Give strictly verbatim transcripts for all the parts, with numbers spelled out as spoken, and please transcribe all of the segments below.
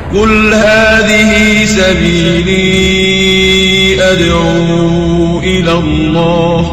قل هذه سبيلي أدعو إلى الله.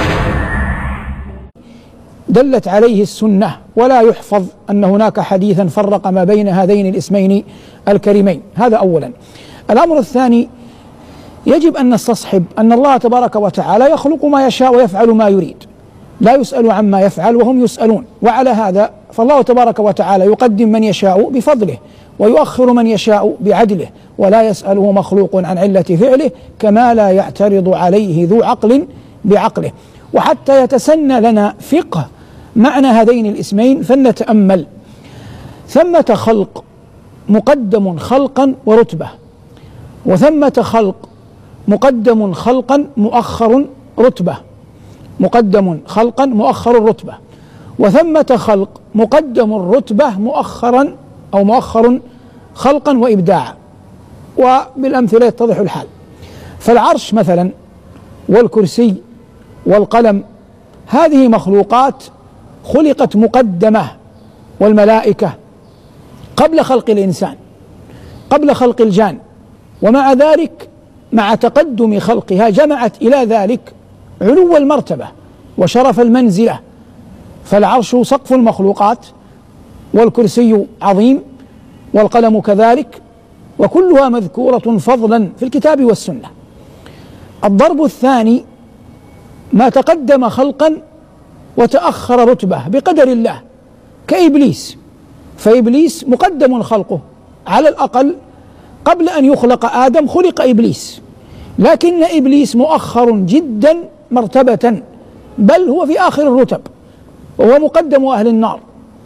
دلت عليه السنة، ولا يحفظ أن هناك حديثا فرق ما بين هذين الاسمين الكريمين. هذا أولا. الأمر الثاني، يجب أن نستصحب أن الله تبارك وتعالى يخلق ما يشاء ويفعل ما يريد، لا يسأل عما يفعل وهم يسألون. وعلى هذا فالله تبارك وتعالى يقدم من يشاء بفضله ويؤخر من يشاء بعدله، ولا يسأله مخلوق عن علة فعله، كما لا يعترض عليه ذو عقل بعقله. وحتى يتسنى لنا فقه معنى هذين الاسمين فلنتأمل. ثمة خلق مقدم خلقا ورتبة، وثمة خلق مقدم خلقا مؤخر رتبة، مقدم خلقا مؤخر رتبة، وثمة خلق مقدم الرتبة مؤخرا أو مؤخر خلقا وإبداعا. وبالأمثلة يتضح الحال. فالعرش مثلا والكرسي والقلم هذه مخلوقات خلقت مقدمة، والملائكة قبل خلق الإنسان، قبل خلق الجان، ومع ذلك مع تقدم خلقها جمعت إلى ذلك علو المرتبة وشرف المنزلة. فالعرش سقف المخلوقات، والكرسي عظيم، والقلم كذلك، وكلها مذكورة فضلا في الكتاب والسنة. الضرب الثاني ما تقدم خلقا وتأخر رتبة بقدر الله، كإبليس. فإبليس مقدم خلقه، على الأقل قبل أن يخلق آدم خلق إبليس، لكن إبليس مؤخر جدا مرتبة، بل هو في آخر الرتب، وهو مقدم أهل النار.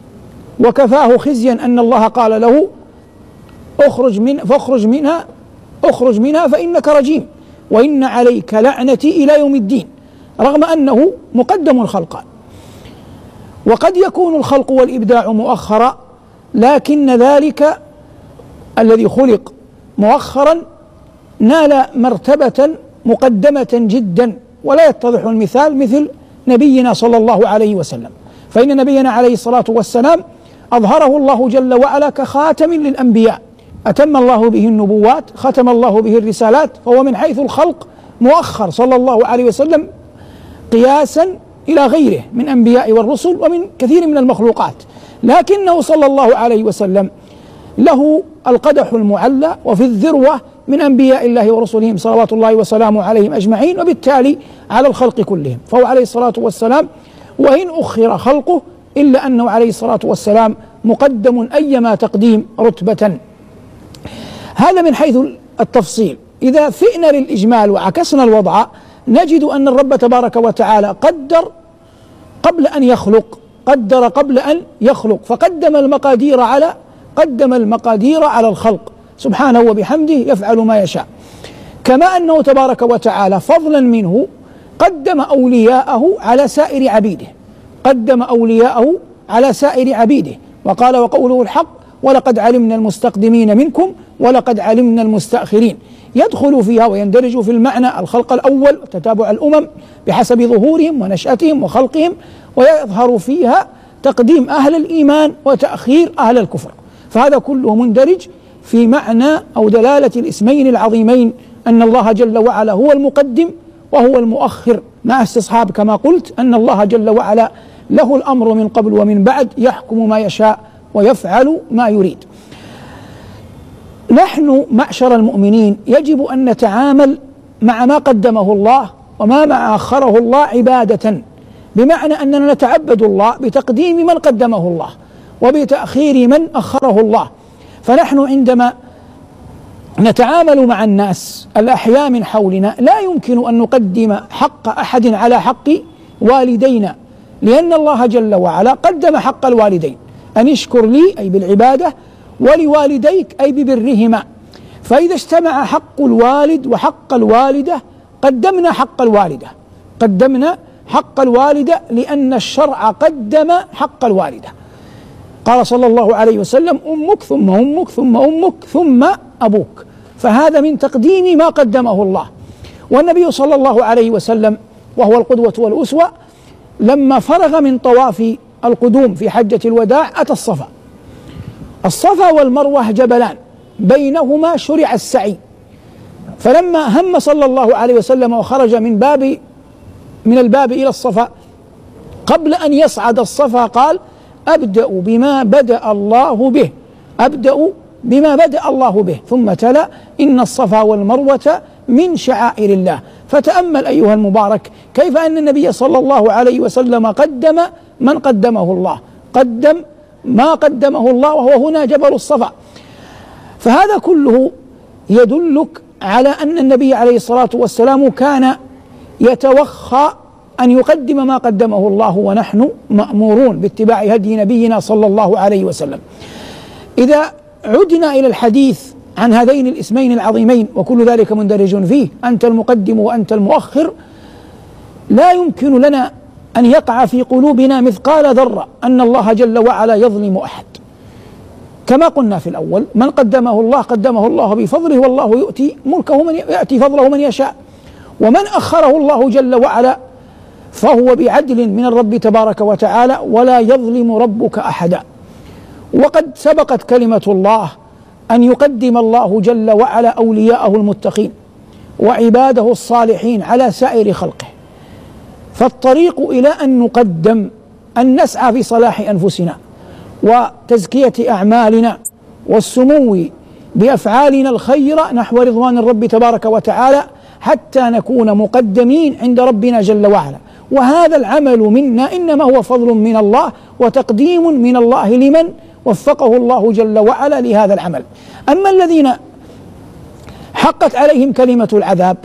وكفاه خزيا أن الله قال له اخرج من فاخرج منها اخرج منها فإنك رجيم وإن عليك لعنتي إلى يوم الدين، رغم أنه مقدم خلقا. وقد يكون الخلق والإبداع مؤخرا، لكن ذلك الذي خلق مؤخرا نال مرتبة مقدمة جدا، ولا يتضح المثال مثل نبينا صلى الله عليه وسلم. فإن نبينا عليه الصلاة والسلام أظهره الله جل وعلا كخاتم للأنبياء، أتم الله به النبوات، ختم الله به الرسالات، فهو من حيث الخلق مؤخر صلى الله عليه وسلم قياسا إلى غيره من أنبياء والرسل ومن كثير من المخلوقات، لكنه صلى الله عليه وسلم له القدح المعلى وفي الذروة من أنبياء الله ورسلهم صلوات الله وسلامه عليهم أجمعين، وبالتالي على الخلق كلهم. فهو عليه الصلاة والسلام وإن أخر خلقه إلا أنه عليه الصلاة والسلام مقدم أيما تقديم رتبة. هذا من حيث التفصيل. إذا فئنا للإجمال وعكسنا الوضع نجد أن الرب تبارك وتعالى قدر قبل أن يخلق، قدر قبل أن يخلق، فقدم المقادير على قدم المقادير على الخلق سبحانه وبحمده يفعل ما يشاء. كما أنه تبارك وتعالى فضلا منه قدم أولياءه على سائر عبيده، قدم أولياءه على سائر عبيده، وقال وقوله الحق ولقد علمنا المستقدمين منكم ولقد علمنا المستأخرين، يدخل فيها ويندرج في المعنى الخلق الأول وتتابع الأمم بحسب ظهورهم ونشأتهم وخلقهم، ويظهر فيها تقديم أهل الإيمان وتأخير أهل الكفر. فهذا كله مندرج في معنى أو دلالة الاسمين العظيمين أن الله جل وعلا هو المقدم وهو المؤخر، مع استصحاب كما قلت أن الله جل وعلا له الأمر من قبل ومن بعد، يحكم ما يشاء ويفعل ما يريد. نحن معشر المؤمنين يجب أن نتعامل مع ما قدمه الله وما ما أخره الله عبادة، بمعنى أننا نتعبد الله بتقديم من قدمه الله وبتأخير من أخره الله. فنحن عندما نتعامل مع الناس الأحياء من حولنا لا يمكن أن نقدم حق أحد على حق والدينا، لأن الله جل وعلا قدم حق الوالدين أن اشكر لي أي بالعبادة، ولوالديك أي ببرهما. فإذا اجتمع حق الوالد وحق الوالدة قدمنا حق الوالدة، قدمنا حق الوالدة لأن الشرع قدم حق الوالدة. قال صلى الله عليه وسلم أمك ثم أمك ثم أمك ثم أبوك، فهذا من تقديم ما قدمه الله. والنبي صلى الله عليه وسلم وهو القدوة والأسوة لما فرغ من طواف القدوم في حجة الوداع أتى الصفا. الصفا والمروة جبلان بينهما شرع السعي. فلما هم صلى الله عليه وسلم وخرج من باب من الباب إلى الصفا، قبل أن يصعد الصفا قال: أبدأ بما بدأ الله به، أبدأ بما بدأ الله به، ثم تلا: إن الصفا والمروة من شعائر الله. فتأمل أيها المبارك كيف أن النبي صلى الله عليه وسلم قدم من قدمه الله، قدم ما قدمه الله، وهو هنا جبل الصفا. فهذا كله يدلك على أن النبي عليه الصلاة والسلام كان يتوخى أن يقدم ما قدمه الله، ونحن مأمورون باتباع هدي نبينا صلى الله عليه وسلم. إذا عدنا إلى الحديث عن هذين الاسمين العظيمين، وكل ذلك مندرج فيه، أنت المقدم وأنت المؤخر، لا يمكن لنا أن يقع في قلوبنا مثقال ذرة أن الله جل وعلا يظلم أحد. كما قلنا في الأول: من قدمه الله قدمه الله بفضله، والله يؤتي ملكه من يأتي فضله من يشاء. ومن أخره الله جل وعلا فهو بعدل من الرب تبارك وتعالى، ولا يظلم ربك أحدا. وقد سبقت كلمة الله أن يقدم الله جل وعلا أولياءه المتقين وعباده الصالحين على سائر خلقه. فالطريق إلى أن نقدم أن نسعى في صلاح أنفسنا وتزكية أعمالنا والسمو بأفعالنا الخيرة نحو رضوان الرب تبارك وتعالى، حتى نكون مقدمين عند ربنا جل وعلا. وهذا العمل منا إنما هو فضل من الله وتقديم من الله لمن وفقه الله جل وعلا لهذا العمل. أما الذين حقت عليهم كلمة العذاب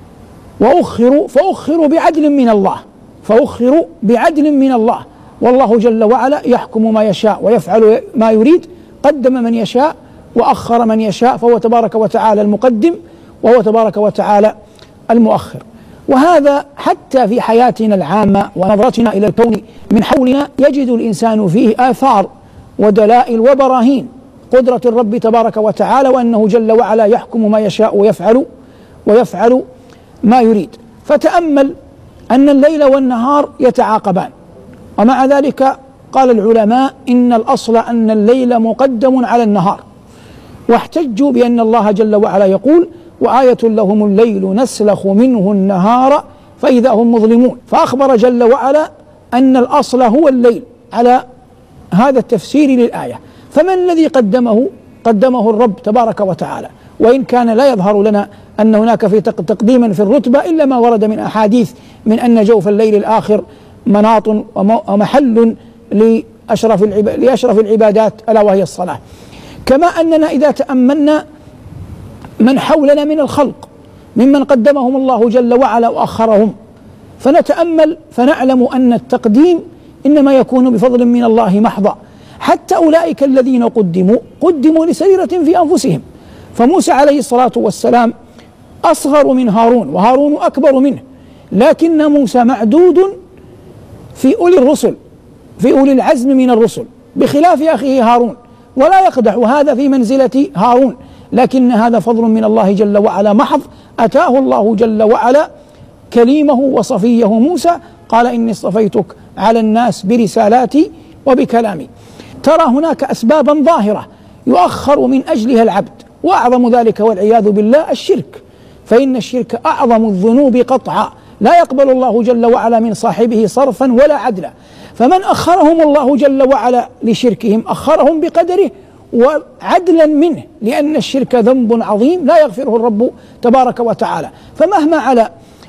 وأخروا فأخروا بعدل من الله، فأخروا بعدل من الله، والله جل وعلا يحكم ما يشاء ويفعل ما يريد. قدم من يشاء وأخر من يشاء، فهو تبارك وتعالى المقدم وهو تبارك وتعالى المؤخر. وهذا حتى في حياتنا العامة ونظرتنا إلى الكون من حولنا يجد الإنسان فيه آثار ودلائل وبراهين قدرة الرب تبارك وتعالى، وأنه جل وعلا يحكم ما يشاء ويفعل ويفعل ما يريد. فتأمل أن الليل والنهار يتعاقبان، ومع ذلك قال العلماء إن الأصل أن الليل مقدم على النهار، واحتجوا بأن الله جل وعلا يقول: وآية لهم الليل نسلخ منه النهار فإذا هم مظلمون. فأخبر جل وعلا أن الأصل هو الليل على هذا التفسير للآية. فمن الذي قدمه؟ قدمه الرب تبارك وتعالى. وإن كان لا يظهر لنا أن هناك في تقديما في الرتبة إلا ما ورد من أحاديث من أن جوف الليل الآخر مناط ومحل لأشرف لأشرف العبادات ألا وهي الصلاة. كما أننا إذا تأملنا من حولنا من الخلق ممن قدمهم الله جل وعلا وأخرهم، فنتأمل فنعلم أن التقديم إنما يكون بفضل من الله محضا. حتى أولئك الذين قدموا قدموا لسريرة في أنفسهم. فموسى عليه الصلاة والسلام أصغر من هارون، وهارون أكبر منه، لكن موسى معدود في أولي الرسل، في أولي العزم من الرسل، بخلاف أخيه هارون. ولا يقدح هذا في منزلة هارون، لكن هذا فضل من الله جل وعلا محض، أتاه الله جل وعلا كليمه وصفيه موسى، قال: إني اصطفيتك على الناس برسالاتي وبكلامي. ترى هناك أسبابا ظاهرة يؤخر من أجلها العبد، وأعظم ذلك والعياذ بالله الشرك، فإن الشرك أعظم الذنوب قطعا، لا يقبل الله جل وعلا من صاحبه صرفا ولا عدلا. فمن أخرهم الله جل وعلا لشركهم أخرهم بقدره وعدلا منه، لأن الشرك ذنب عظيم لا يغفره الرب تبارك وتعالى. فمهما على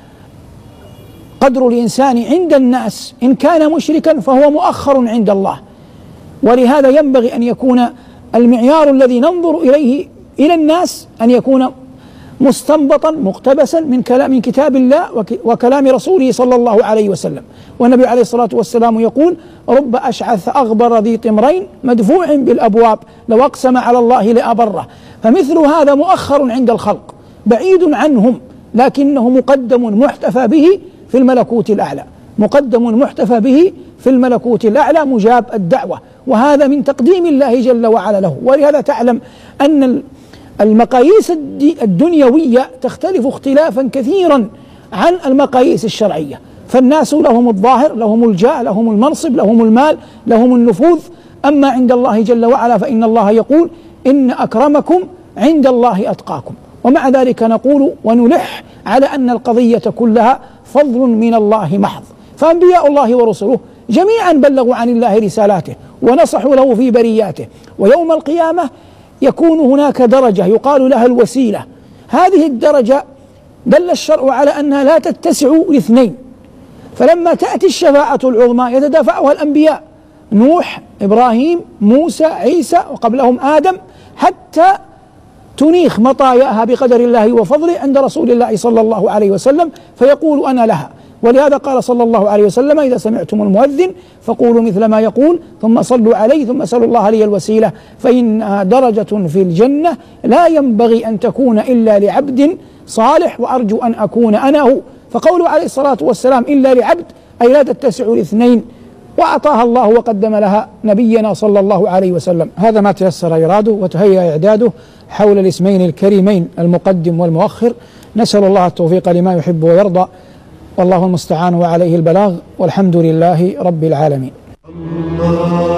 قدر الإنسان عند الناس إن كان مشركا فهو مؤخر عند الله. ولهذا ينبغي أن يكون المعيار الذي ننظر إليه إلى الناس أن يكون مستنبطا مقتبسا من كلام من كتاب الله وكلام رسوله صلى الله عليه وسلم. والنبي عليه الصلاة والسلام يقول: رب أشعث أغبر ذي طمرين مدفوع بالأبواب لو أقسم على الله لأبره. فمثل هذا مؤخر عند الخلق بعيد عنهم، لكنه مقدم محتفى به في الملكوت الأعلى، مقدم محتفى به في الملكوت الأعلى مجاب الدعوة، وهذا من تقديم الله جل وعلا له. ولهذا تعلم أن المقاييس الدنيوية تختلف اختلافا كثيرا عن المقاييس الشرعية. فالناس لهم الظاهر، لهم الجاه، لهم المنصب، لهم المال، لهم النفوذ. أما عند الله جل وعلا فإن الله يقول: إن أكرمكم عند الله أتقاكم. ومع ذلك نقول ونلح على أن القضية كلها فضل من الله محض، فأنبياء الله ورسله جميعا بلغوا عن الله رسالاته ونصحوا له في برياته، ويوم القيامة يكون هناك درجة يقال لها الوسيلة. هذه الدرجة دل الشرع على أنها لا تتسع لاثنين، فلما تأتي الشفاعة العظمى يتدافعها الأنبياء نوح، إبراهيم، موسى، عيسى، وقبلهم آدم، حتى تنيخ مطاياها بقدر الله وفضله عند رسول الله صلى الله عليه وسلم فيقول أنا لها. ولهذا قال صلى الله عليه وسلم إذا سمعتم المؤذن فقولوا مثل ما يقول ثم صلوا عليه ثم سألوا الله لي الوسيلة فإنها درجة في الجنة لا ينبغي أن تكون إلا لعبد صالح وأرجو أن أكون أنا هو. فقوله عليه الصلاة والسلام إلا لعبد أي لا تتسع الاثنين، وأعطاها الله وقدم لها نبينا صلى الله عليه وسلم. هذا ما تيسر إراده وتهيأ إعداده حول الاسمين الكريمين المقدم والمؤخر. نسأل الله التوفيق لما يحب ويرضى، والله المستعان وعليه البلاغ، والحمد لله رب العالمين.